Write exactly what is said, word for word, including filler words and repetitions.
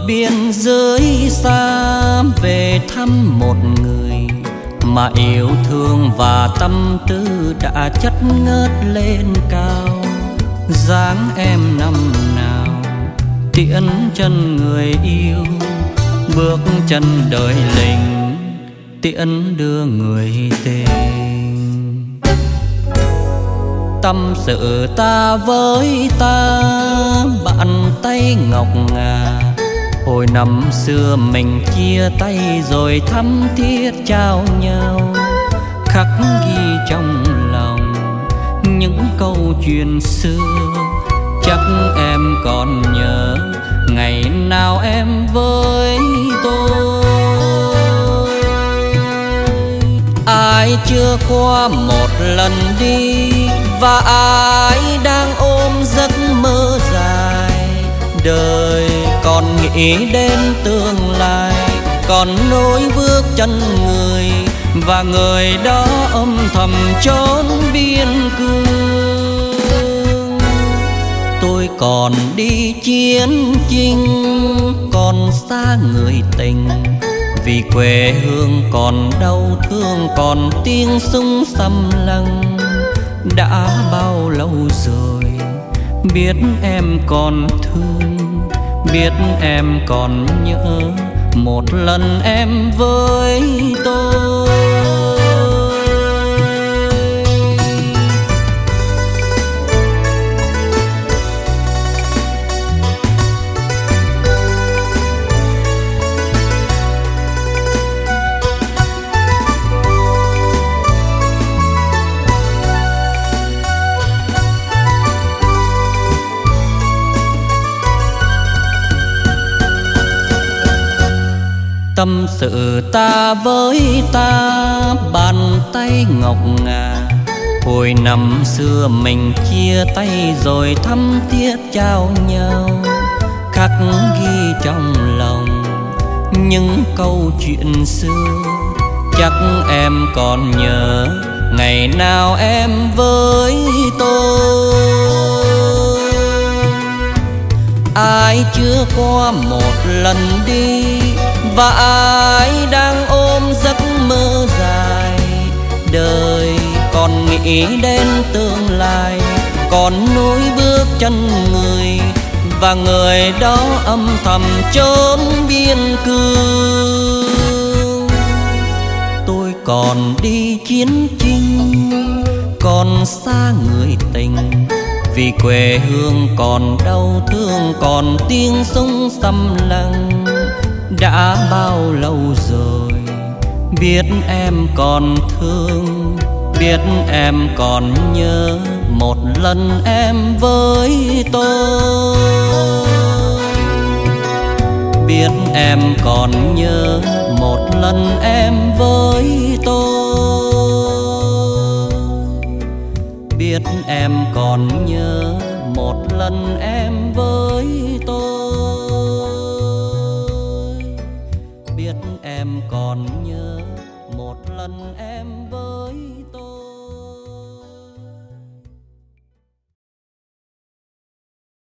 biên giới xa về thăm một người mà yêu thương và tâm tư đã chất ngất lên cao. Dáng em năm nào tiễn chân người yêu, bước chân đời linh tiễn đưa người tình. Tâm sự ta với ta, bàn tay ngọc ngà. Hồi năm xưa mình chia tay rồi thắm thiết trao nhau, khắc ghi trong lòng những câu chuyện xưa. Chắc em còn nhớ ngày nào em với tôi. Ai chưa qua một lần đi, và ai đang ôm giấc mơ dài. Đời còn nghĩ đến tương lai, còn nối bước chân người, và người đó âm thầm trốn biên cương. Tôi còn đi chiến chinh, còn xa người tình, vì quê hương còn đau thương, còn tiếng súng xâm lăng. Đã bao lâu rồi biết em còn thương, biết em còn nhớ một lần em với tôi. Tâm sự ta với ta, bàn tay ngọc ngà. Hồi năm xưa mình chia tay rồi thắm thiết trao nhau, khắc ghi trong lòng những câu chuyện xưa. Chắc em còn nhớ ngày nào em với tôi. Ai chưa qua một lần đi, và ai đang ôm giấc mơ dài. Đời còn nghĩ đến tương lai, còn nối bước chân người, và người đó âm thầm trốn biên cương. Tôi còn đi chiến chinh, còn xa người tình, vì quê hương còn đau thương, còn tiếng súng xâm lăng. Đã bao lâu rồi biết em còn thương, biết em còn nhớ một lần em với tôi. Biết em còn nhớ một lần em với tôi. Biết em còn nhớ một lần em với tôi. Biết em còn nhớ một lần em với tôi.